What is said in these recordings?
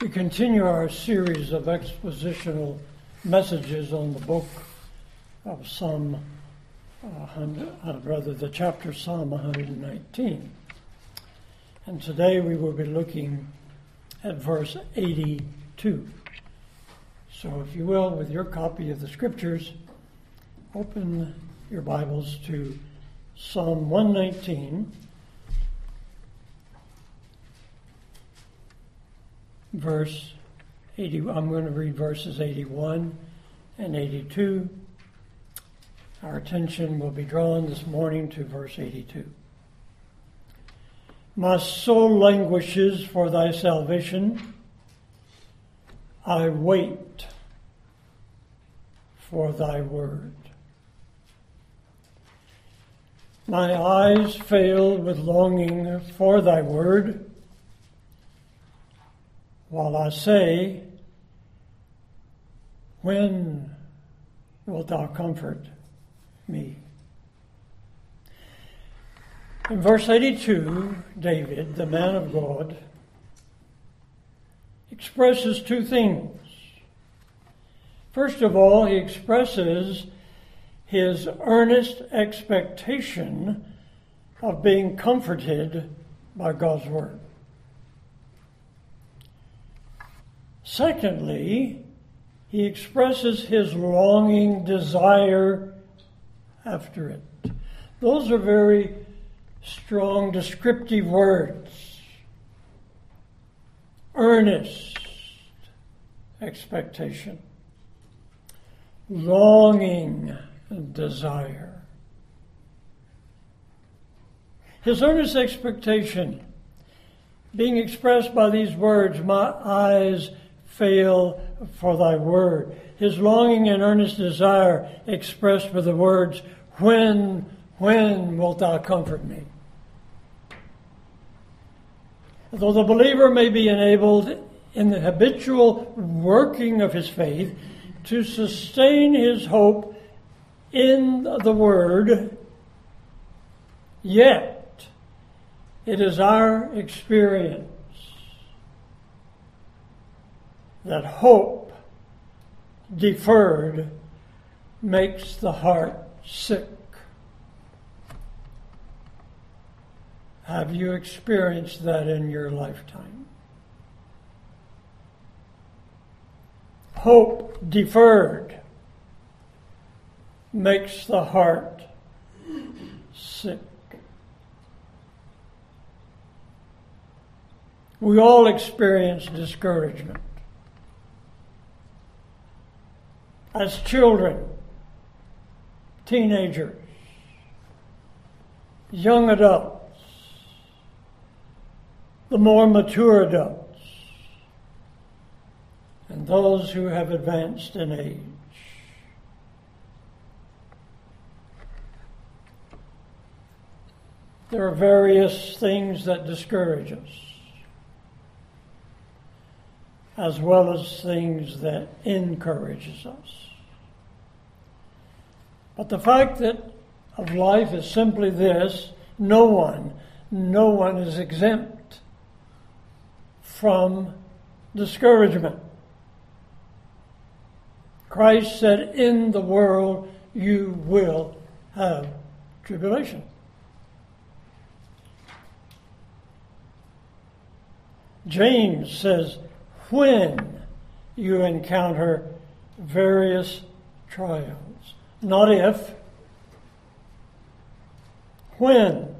We continue our series of expositional messages on the book of the chapter Psalm 119. And today we will be looking at verse 82. So if you will, with your copy of the scriptures, open your Bibles to Psalm 119, verse 80. I'm going to read verses 81 and 82. Our attention will be drawn this morning to verse 82. My soul languishes for thy salvation. I wait for thy word. My eyes fail with longing for thy word, while I say, when wilt thou comfort me? In verse 82, David, the man of God, expresses two things. First of all, he expresses his earnest expectation of being comforted by God's word. Secondly, he expresses his longing desire after it. Those are very strong descriptive words. Earnest expectation. Longing desire. His earnest expectation being expressed by these words, my eyes fail for thy word. His longing and earnest desire expressed with the words, when wilt thou comfort me? Though the believer may be enabled in the habitual working of his faith to sustain his hope in the word, yet it is our experience that hope deferred makes the heart sick. Have you experienced that in your lifetime? Hope deferred makes the heart sick. We all experience discouragement. As children, teenagers, young adults, the more mature adults, and those who have advanced in age. There are various things that discourage us, as well as things that encourages us. But the fact of life is simply this: no one is exempt from discouragement. Christ said, in the world you will have tribulation. James says, when you encounter various trials. Not if. When.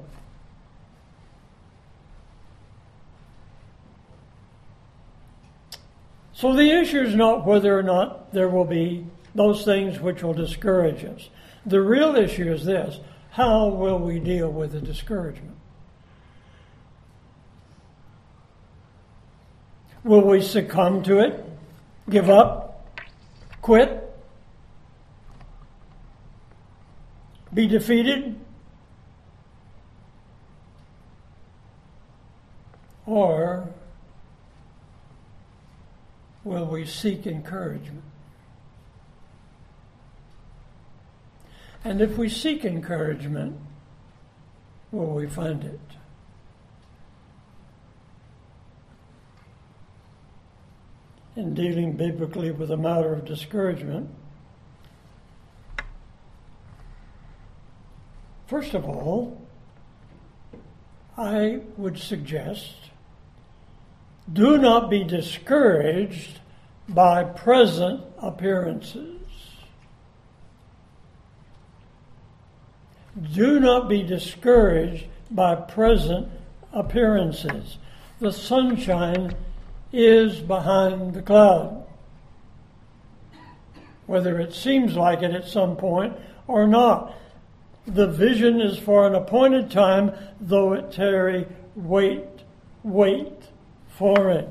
So the issue is not whether or not there will be those things which will discourage us. The real issue is this: how will we deal with the discouragement? Will we succumb to it? Give up? Quit? Be defeated? Or will we seek encouragement? And if we seek encouragement, will we find it? in dealing biblically with the matter of discouragement. First of all, I would suggest, do not be discouraged by present appearances. Do not be discouraged by present appearances. The sunshine is behind the cloud, whether it seems like it at some point or not. The vision is for an appointed time, though it tarry, wait for it.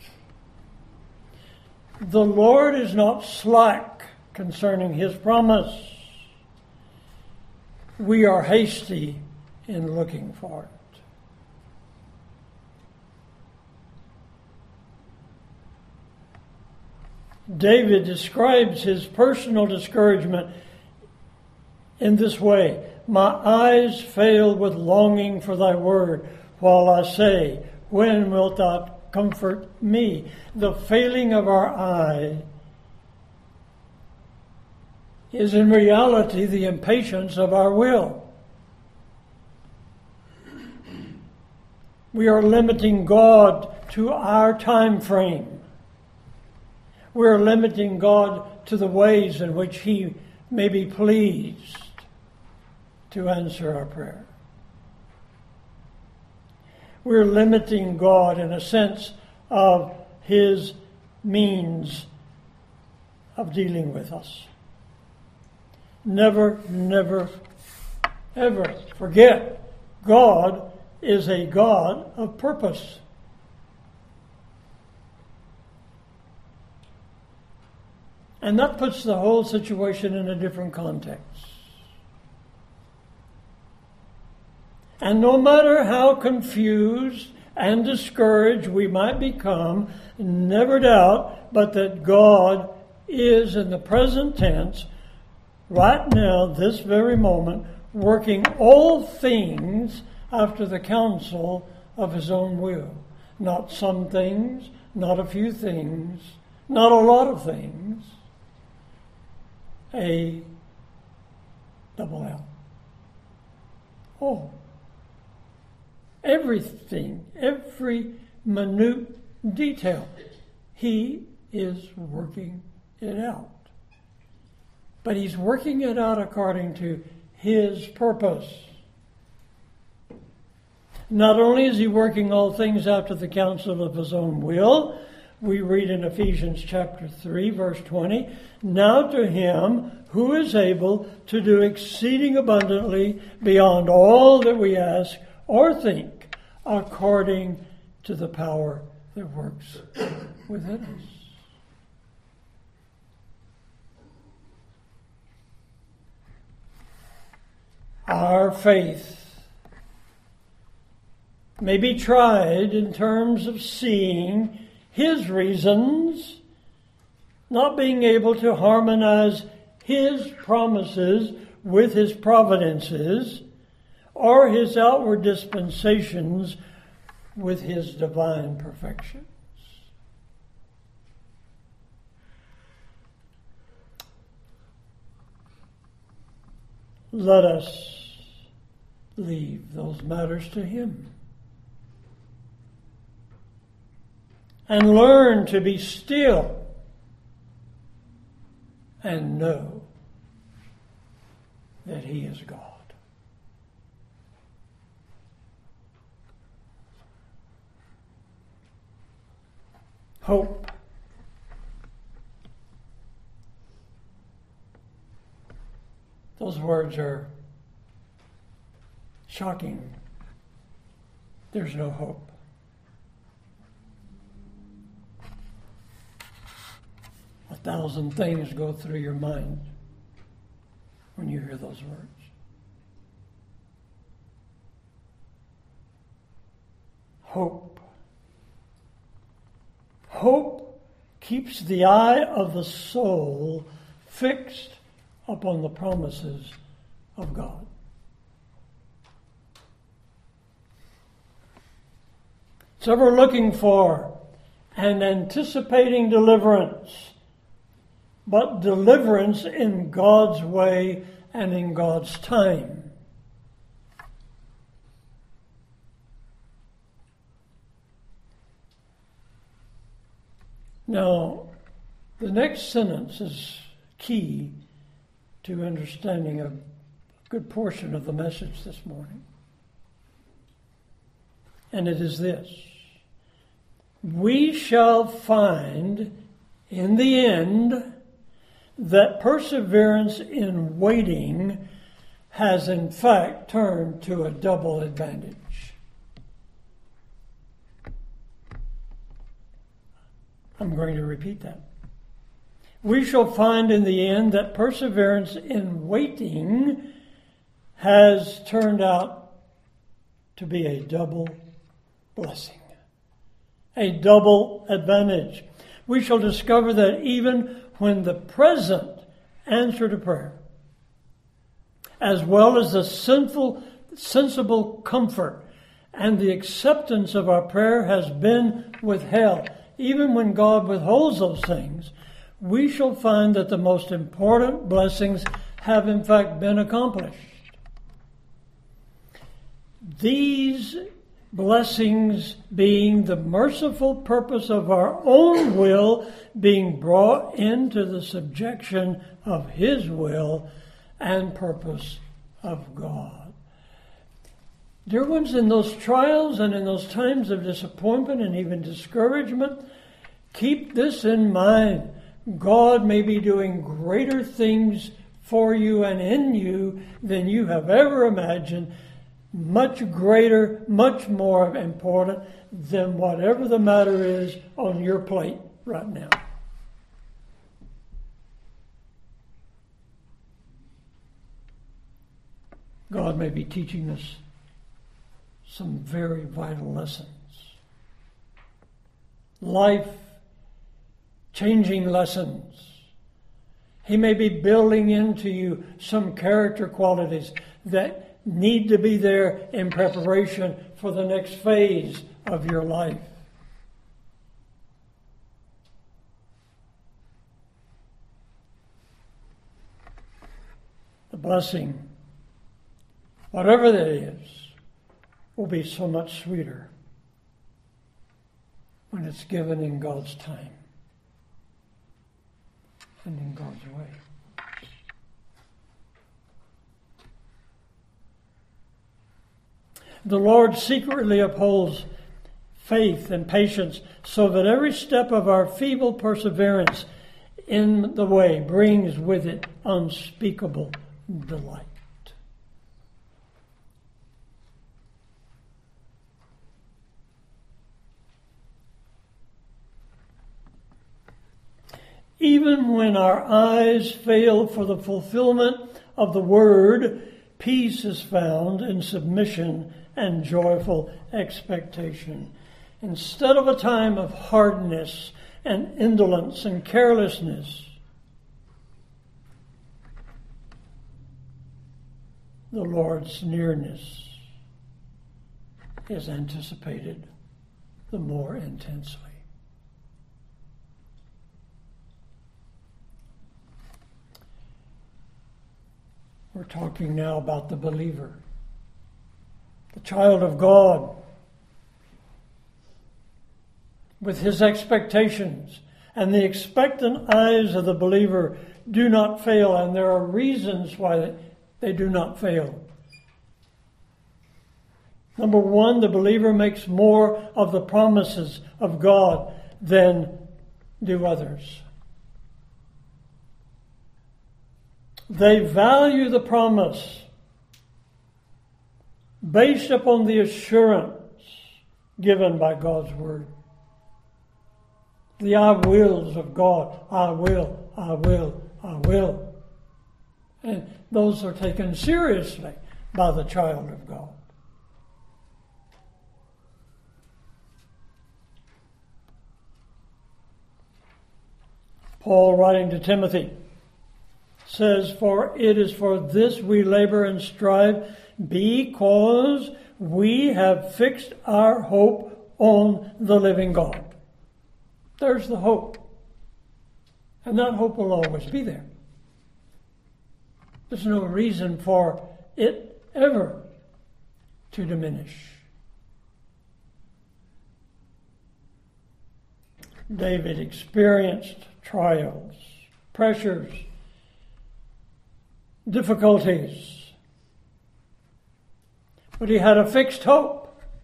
The Lord is not slack concerning His promise. We are hasty in looking for it. David describes his personal discouragement in this way: my eyes fail with longing for thy word, while I say, when wilt thou comfort me? The failing of our eye is in reality the impatience of our will. We are limiting God to our time frame. We are limiting God to the ways in which He may be pleased to answer our prayer. We're limiting God in a sense of His means of dealing with us. Never, ever forget, God is a God of purpose. And that puts the whole situation in a different context. And no matter how confused and discouraged we might become, never doubt but that God is in the present tense, right now, this very moment, working all things after the counsel of His own will. Not some things, not a few things, not a lot of things. A double L. Oh. Everything, every minute detail, He is working it out. But He's working it out according to His purpose. Not only is He working all things after the counsel of His own will, we read in Ephesians chapter 3, verse 20, now to Him who is able to do exceeding abundantly beyond all that we ask or think, according to the power that works within us. Our faith may be tried in terms of seeing His reasons, not being able to harmonize His promises with His providences, or His outward dispensations with His divine perfections. Let us leave those matters to Him and learn to be still and know that He is God. Hope. Those words are shocking. There's no hope. A thousand things go through your mind when you hear those words. Hope. Hope keeps the eye of the soul fixed upon the promises of God. So we're looking for and anticipating deliverance, but deliverance in God's way and in God's time. Now, the next sentence is key to understanding a good portion of the message this morning. And it is this: we shall find in the end that perseverance in waiting has in fact turned to a double advantage. I'm going to repeat that. We shall find in the end that perseverance in waiting has turned out to be a double blessing, a double advantage. We shall discover that even when the present answer to prayer, as well as the sensible comfort and the acceptance of our prayer has been withheld, even when God withholds those things, we shall find that the most important blessings have in fact been accomplished. These blessings being the merciful purpose of our own will being brought into the subjection of His will and purpose of God. Dear ones, in those trials and in those times of disappointment and even discouragement, keep this in mind. God may be doing greater things for you and in you than you have ever imagined, much greater, much more important than whatever the matter is on your plate right now. God may be teaching us some very vital lessons. Life-changing lessons. He may be building into you some character qualities that need to be there in preparation for the next phase of your life. The blessing, whatever that is, will be so much sweeter when it's given in God's time and in God's way. The Lord secretly upholds faith and patience so that every step of our feeble perseverance in the way brings with it unspeakable delight. Even when our eyes fail for the fulfillment of the word, peace is found in submission and joyful expectation. Instead of a time of hardness and indolence and carelessness, the Lord's nearness is anticipated the more intensely. We're talking now about the believer, the child of God, with his expectations. And the expectant eyes of the believer do not fail, and there are reasons why they do not fail. Number one, the believer makes more of the promises of God than do others. They value the promise based upon the assurance given by God's word. The I wills of God. I will, I will, I will. And those are taken seriously by the child of God. Paul, writing to Timothy, says, "For it is for this we labor and strive, because we have fixed our hope on the living God." There's the hope. And that hope will always be there. There's no reason for it ever to diminish. David experienced trials, pressures, difficulties, but he had a fixed hope.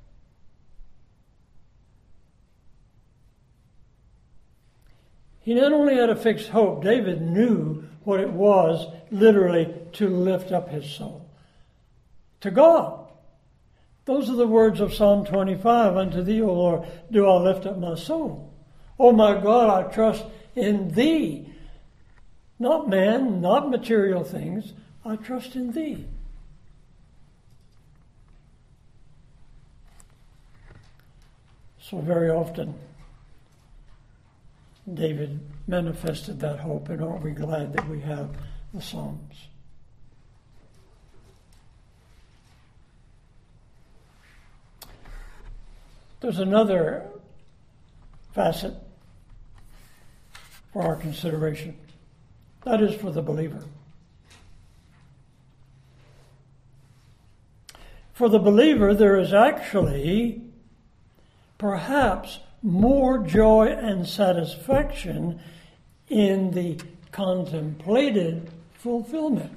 He not only had a fixed hope, David knew what it was literally to lift up his soul to God. Those are the words of Psalm 25. Unto thee, O Lord, do I lift up my soul. Oh my God, I trust in thee. Not man, not material things. I trust in thee. So very often, David manifested that hope, and aren't we glad that we have the Psalms? There's another facet for our consideration. That is for the believer. For the believer, there is actually perhaps more joy and satisfaction in the contemplated fulfillment.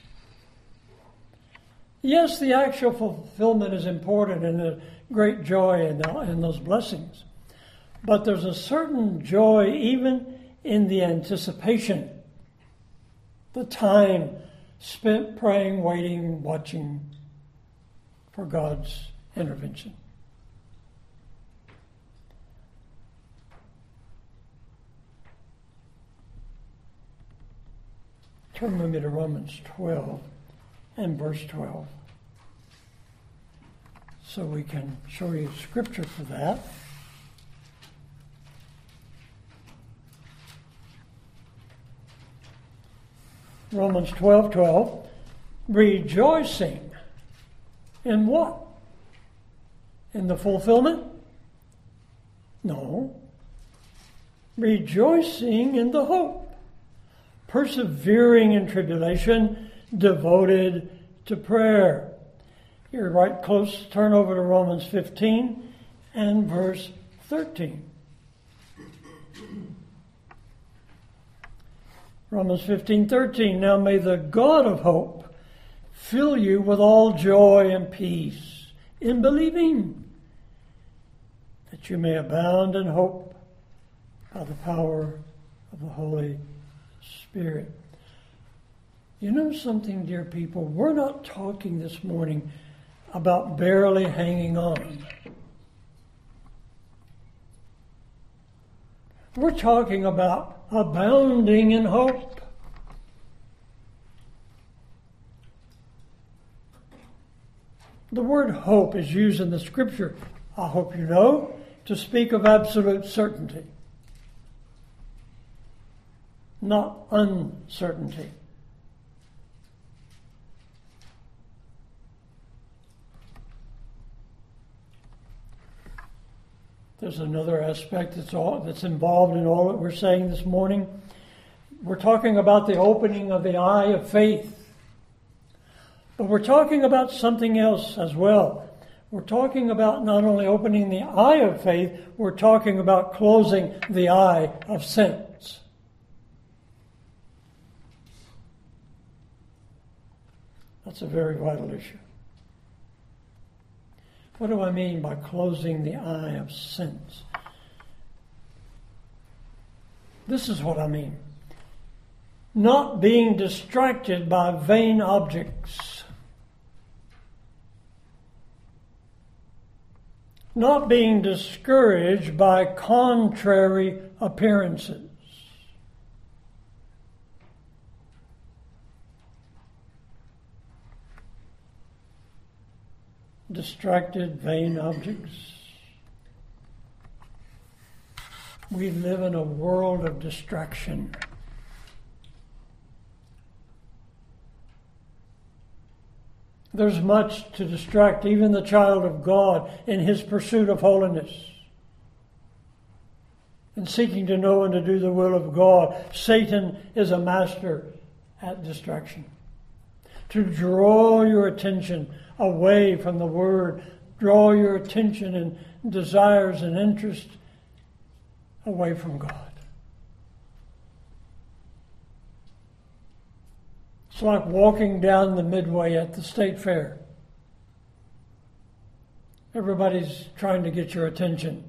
Yes, the actual fulfillment is important and a great joy in those blessings. But there's a certain joy even in the anticipation, the time spent praying, waiting, watching for God's intervention. Turn with me to Romans 12 and verse 12. So we can show you scripture for that. Romans 12:12. Rejoicing in what? In the fulfillment? No. Rejoicing in the hope. Persevering in tribulation, devoted to prayer. You're right close. Turn over to Romans 15 and verse 13. Romans 15:13. Now may the God of hope fill you with all joy and peace in believing, that you may abound in hope by the power of the Holy Spirit. You know something, dear people? We're not talking this morning about barely hanging on. We're talking about abounding in hope. The word hope is used in the scripture, I hope you know, to speak of absolute certainty, not uncertainty. There's another aspect that's involved in all that we're saying this morning. We're talking about the opening of the eye of faith. But we're talking about something else as well. We're talking about not only opening the eye of faith, we're talking about closing the eye of sense. That's a very vital issue. What do I mean by closing the eye of sense? This is what I mean. Not being distracted by vain objects. Not being discouraged by contrary appearances. Distracted, vain objects. We live in a world of distraction. There's much to distract even the child of God in his pursuit of holiness. in seeking to know and to do the will of God. Satan is a master at distraction. To draw your attention away from the Word, draw your attention and desires and interest away from God. It's like walking down the midway at the state fair. Everybody's trying to get your attention.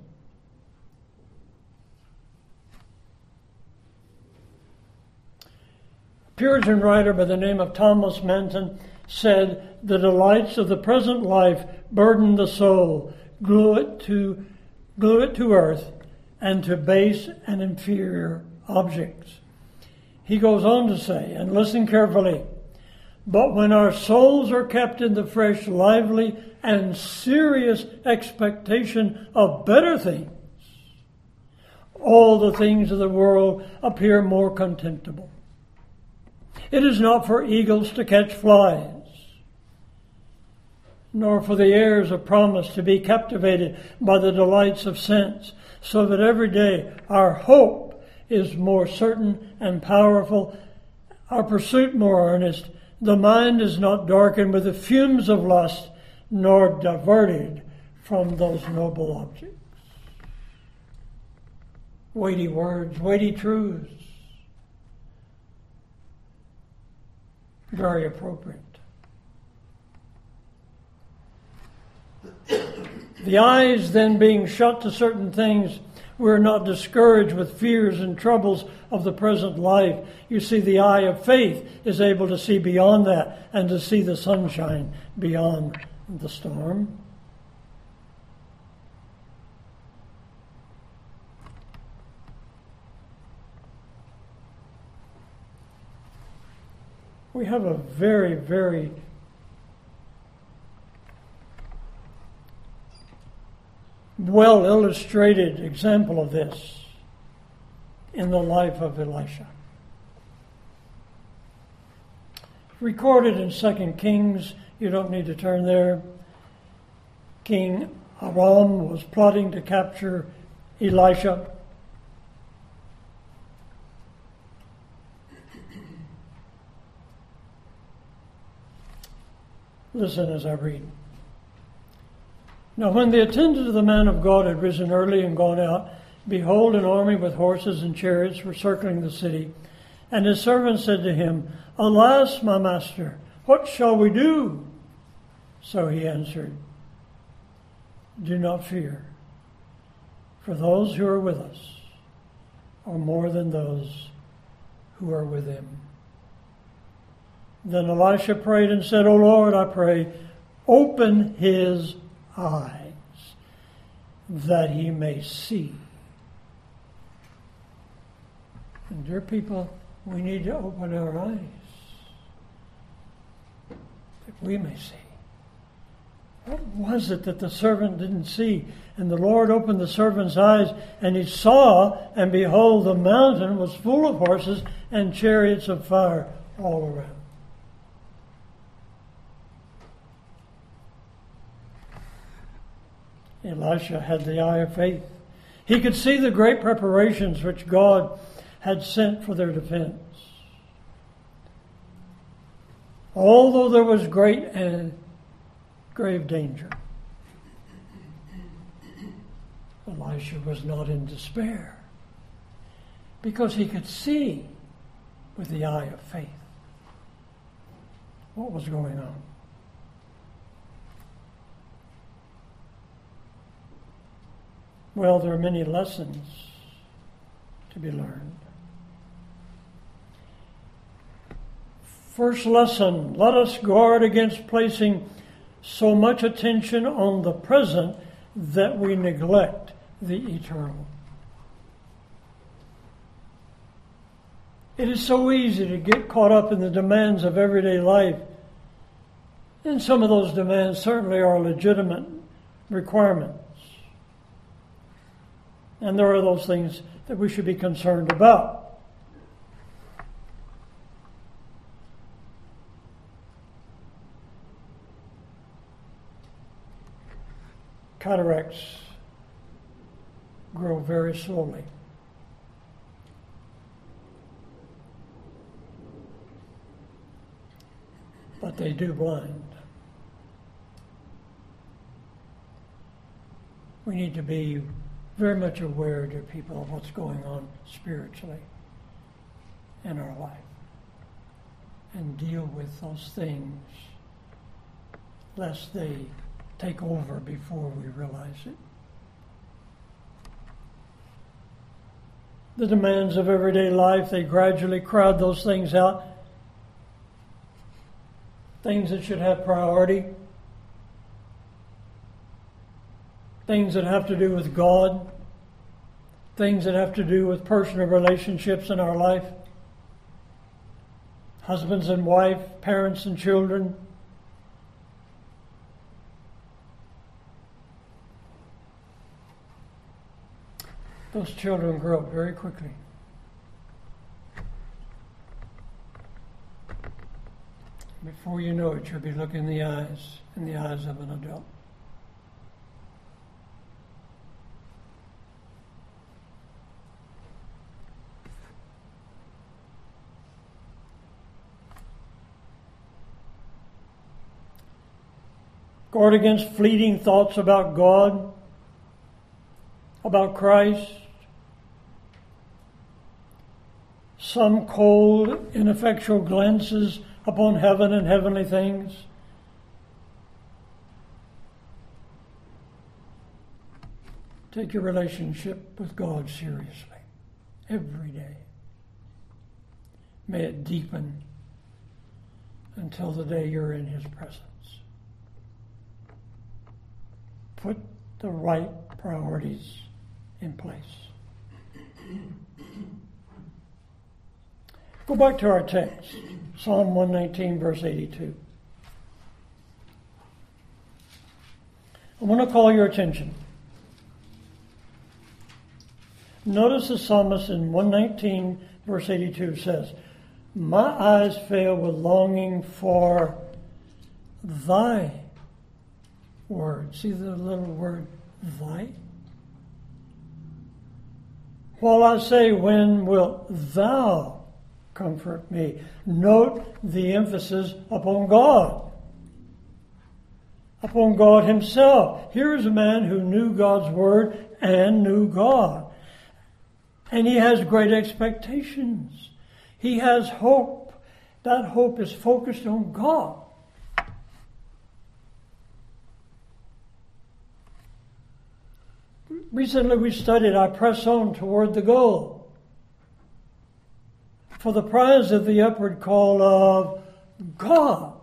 A Puritan writer by the name of Thomas Manton said, "The delights of the present life burden the soul, glue it to earth and to base and inferior objects." He goes on to say, and listen carefully, "But when our souls are kept in the fresh, lively, and serious expectation of better things, all the things of the world appear more contemptible. It is not for eagles to catch flies, nor for the heirs of promise to be captivated by the delights of sense, so that every day our hope is more certain and powerful, our pursuit more earnest. The mind is not darkened with the fumes of lust, nor diverted from those noble objects." Weighty words, weighty truths. Very appropriate. The eyes then being shut to certain things, we're not discouraged with fears and troubles of the present life. You see, the eye of faith is able to see beyond that and to see the sunshine beyond the storm. We have a very, very well illustrated example of this in the life of Elisha. Recorded in 2 Kings, you don't need to turn there. King Aram was plotting to capture Elisha. Listen as I read. "Now when the attendant of the man of God had risen early and gone out, behold, an army with horses and chariots were circling the city. And his servant said to him, Alas, my master, what shall we do? So he answered, Do not fear, for those who are with us are more than those who are with him. Then Elisha prayed and said, O Lord, I pray, open his eyes, that he may see. And dear people, we need to open our eyes, that we may see. What was it that the servant didn't see? And the Lord opened the servant's eyes, and he saw, and behold, the mountain was full of horses and chariots of fire all around. Elisha had the eye of faith. He could see the great preparations which God had sent for their defense. Although there was great and grave danger, Elisha was not in despair, because he could see with the eye of faith what was going on. Well, there are many lessons to be learned. First lesson, let us guard against placing so much attention on the present that we neglect the eternal. It is so easy to get caught up in the demands of everyday life. And some of those demands certainly are legitimate requirements. And there are those things that we should be concerned about. Cataracts grow very slowly. but they do blind. We need to be very much aware, dear people, of what's going on spiritually in our life and deal with those things lest they take over before we realize it. The demands of everyday life, they gradually crowd those things out. Things that should have priority. Things that have to do with God. Things that have to do with personal relationships in our life. Husbands and wife, parents and children. Those children grow up very quickly. Before you know it, you'll be looking in the eyes of an adult. Guard against fleeting thoughts about God, about Christ. Some cold, ineffectual glances upon heaven and heavenly things. Take your relationship with God seriously every day. May it deepen until the day you're in His presence. Put the right priorities in place. Go back to our text, Psalm 119, verse 82. I want to call your attention. Notice the psalmist in 119, verse 82 says, "My eyes fail with longing for thy word." See the little word, thy? While I say, when wilt thou comfort me? Note the emphasis upon God. Upon God Himself. Here is a man who knew God's word and knew God. And he has great expectations. He has hope. That hope is focused on God. Recently we studied, I press on toward the goal, for the prize of the upward call of God.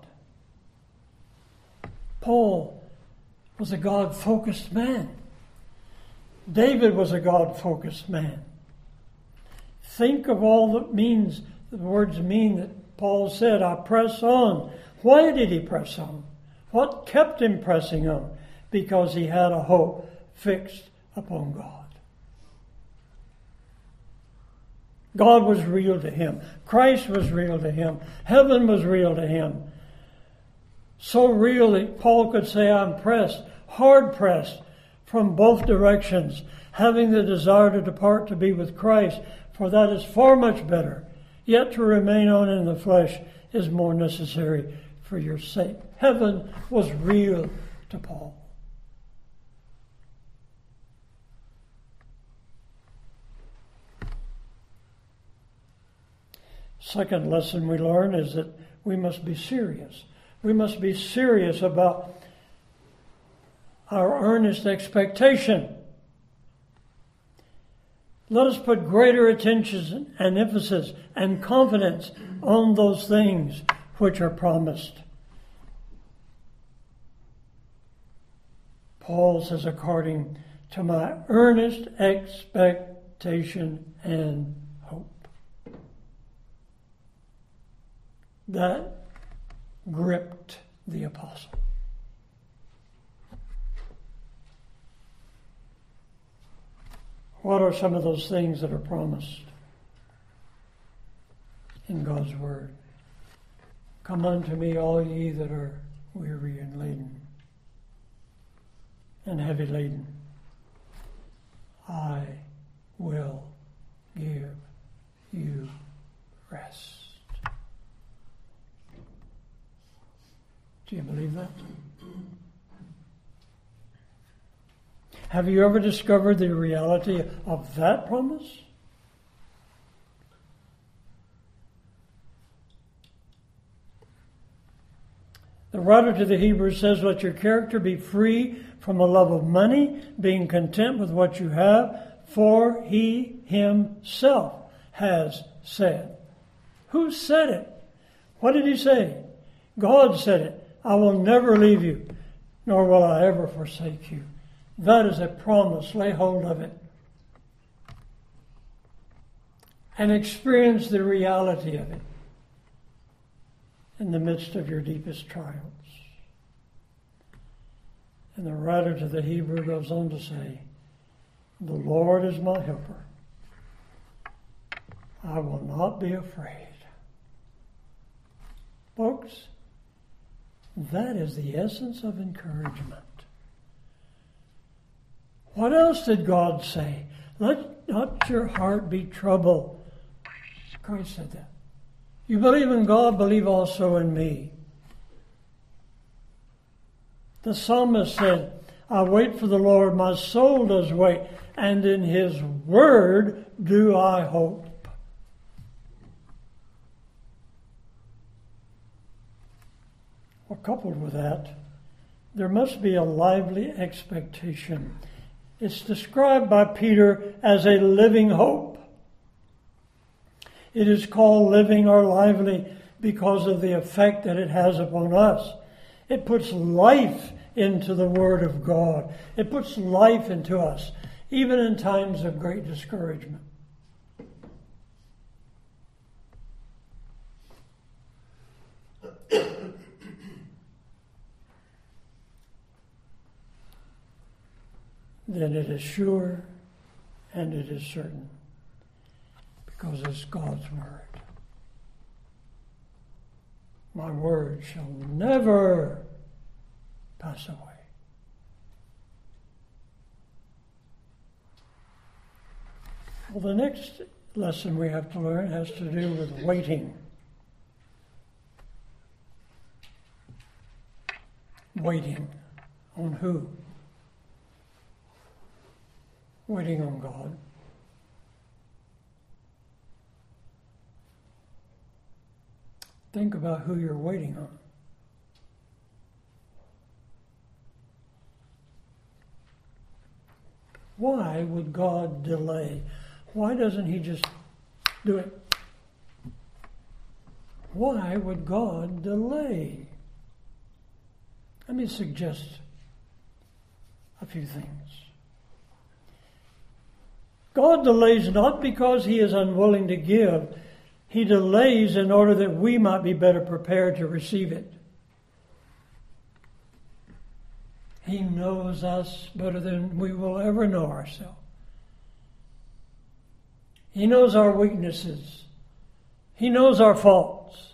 Paul was a God-focused man. David was a God-focused man. Think of all the words mean that Paul said, I press on. Why did he press on? What kept him pressing on? Because he had a hope fixed upon God. God was real to him. Christ was real to him. Heaven was real to him. So real that Paul could say, I'm pressed, hard pressed from both directions, having the desire to depart to be with Christ, for that is far much better. Yet to remain on in the flesh is more necessary for your sake. Heaven was real to Paul. Second lesson we learn is that we must be serious. We must be serious about our earnest expectation. Let us put greater attention and emphasis and confidence on those things which are promised. Paul says, according to my earnest expectation and hope. That gripped the apostle. What are some of those things that are promised in God's Word? Come unto me, all ye that are weary and laden and heavy laden. I will give you rest. Do you believe that? Have you ever discovered the reality of that promise? The writer to the Hebrews says, let your character be free from a love of money, being content with what you have, for he himself has said. Who said it? What did he say? God said it. I will never leave you, nor will I ever forsake you. That is a promise. Lay hold of it. And experience the reality of it in the midst of your deepest trials. And the writer to the Hebrew goes on to say, the Lord is my helper. I will not be afraid. Folks, that is the essence of encouragement. What else did God say? Let not your heart be troubled. Christ said that. You believe in God, believe also in me. The psalmist said, I wait for the Lord, my soul does wait, and in his word do I hope. Well, coupled with that, there must be a lively expectation. It's described by Peter as a living hope. It is called living or lively because of the effect that it has upon us. It puts life into the Word of God. It puts life into us, even in times of great discouragement. Then it is sure and it is certain, because it's God's word. My word shall never pass away. Well, the next lesson we have to learn has to do with waiting. Waiting on who? Waiting on God. Think about who you're waiting on. Why would God delay? Why doesn't he just do it? Why would God delay? Let me suggest a few things. God delays not because he is unwilling to give. He delays in order that we might be better prepared to receive it. He knows us better than we will ever know ourselves. He knows our weaknesses. He knows our faults.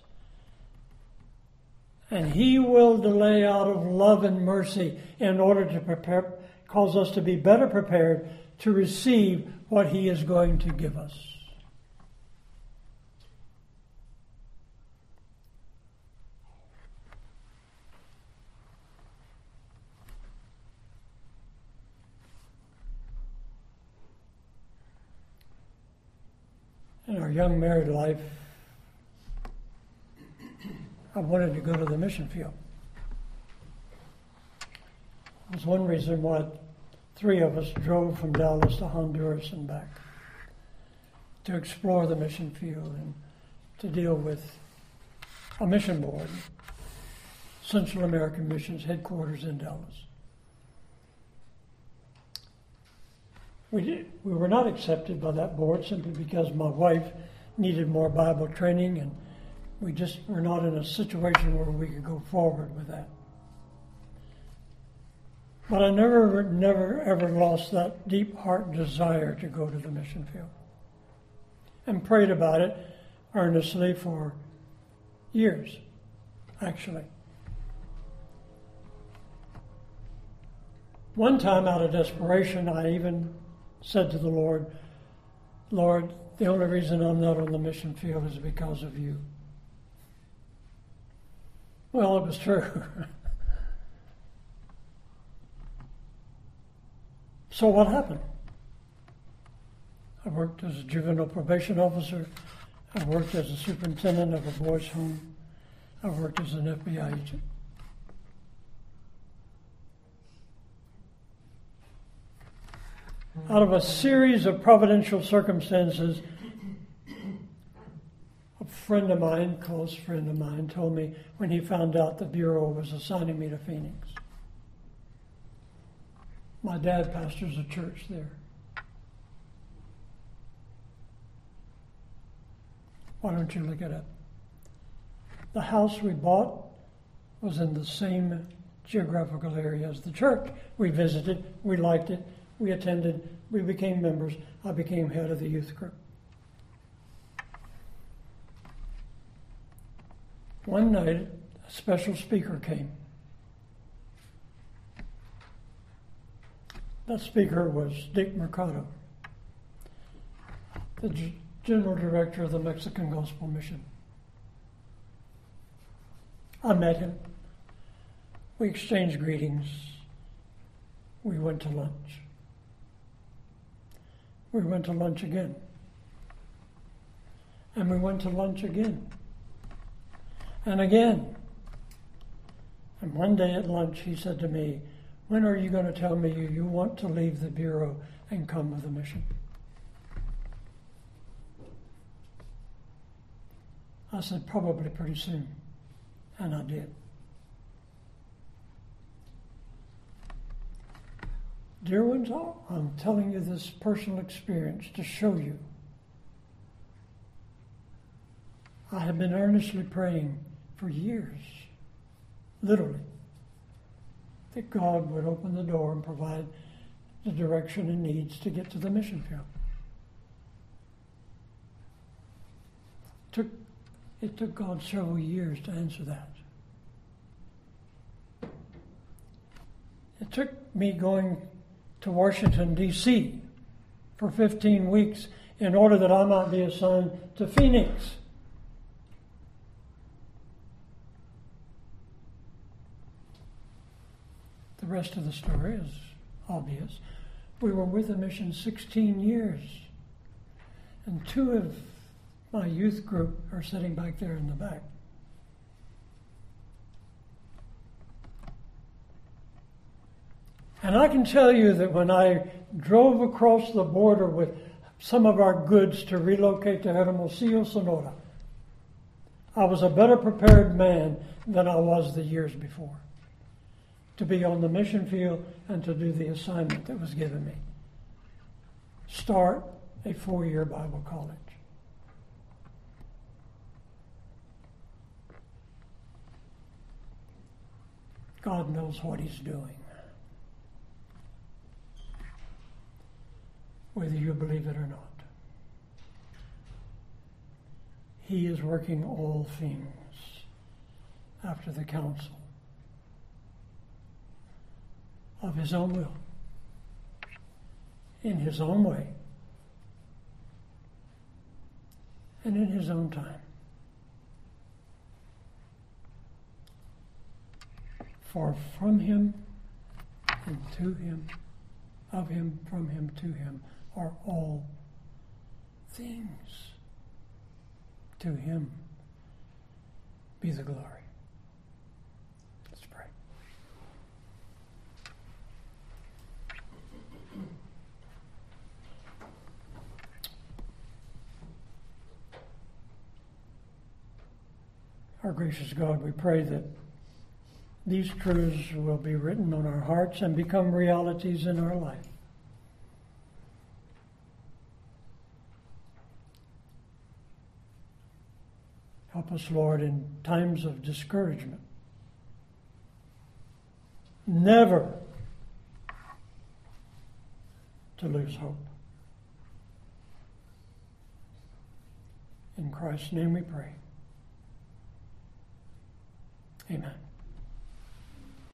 And he will delay out of love and mercy in order to cause us to be better prepared to receive what he is going to give us. In our young married life, I wanted to go to the mission field. It was one reason why 3 of us drove from Dallas to Honduras and back to explore the mission field and to deal with a mission board, Central American Missions headquarters in Dallas. We were not accepted by that board simply because my wife needed more Bible training, and we just were not in a situation where we could go forward with that. But I never, ever lost that deep heart desire to go to the mission field, and prayed about it earnestly for years, actually. One time, out of desperation, I even said to the Lord, Lord, the only reason I'm not on the mission field is because of you. Well, it was true. So what happened? I worked as a juvenile probation officer. I worked as a superintendent of a boys' home. I worked as an FBI agent. Out of a series of providential circumstances, a friend of mine, close friend of mine, told me when he found out the Bureau was assigning me to Phoenix. My dad pastors a church there. Why don't you look it up? The house we bought was in the same geographical area as the church. We visited, we liked it, we attended, we became members. I became head of the youth group. One night, a special speaker came. That speaker was Dick Mercado, the general director of the Mexican Gospel Mission. I met him. We exchanged greetings. We went to lunch. We went to lunch again. And we went to lunch again. And again. And one day at lunch he said to me, "When are you going to tell me you want to leave the Bureau and come with the mission?" I said, "Probably pretty soon." And I did. Dear ones, I'm telling you this personal experience to show you. I have been earnestly praying for years, literally, that God would open the door and provide the direction it needs to get to the mission field. It took God several years to answer that. It took me going to Washington, D.C. for 15 weeks in order that I might be assigned to Phoenix. The rest of the story is obvious. We were with the mission 16 years, and 2 of my youth group are sitting back there in the back. And I can tell you that when I drove across the border with some of our goods to relocate to Hermosillo, Sonora, I was a better prepared man than I was the years before to be on the mission field and to do the assignment that was given me. Start a 4-year Bible college. God knows what He's doing, whether you believe it or not. He is working all things after the counsel of His own will, in His own way, and in His own time. For from Him and to Him, of Him, from Him, to Him, are all things. To Him be the glory. Let's pray. Our gracious God, we pray that these truths will be written on our hearts and become realities in our life. Help us, Lord, in times of discouragement. Never to lose hope. In Christ's name we pray. Amen.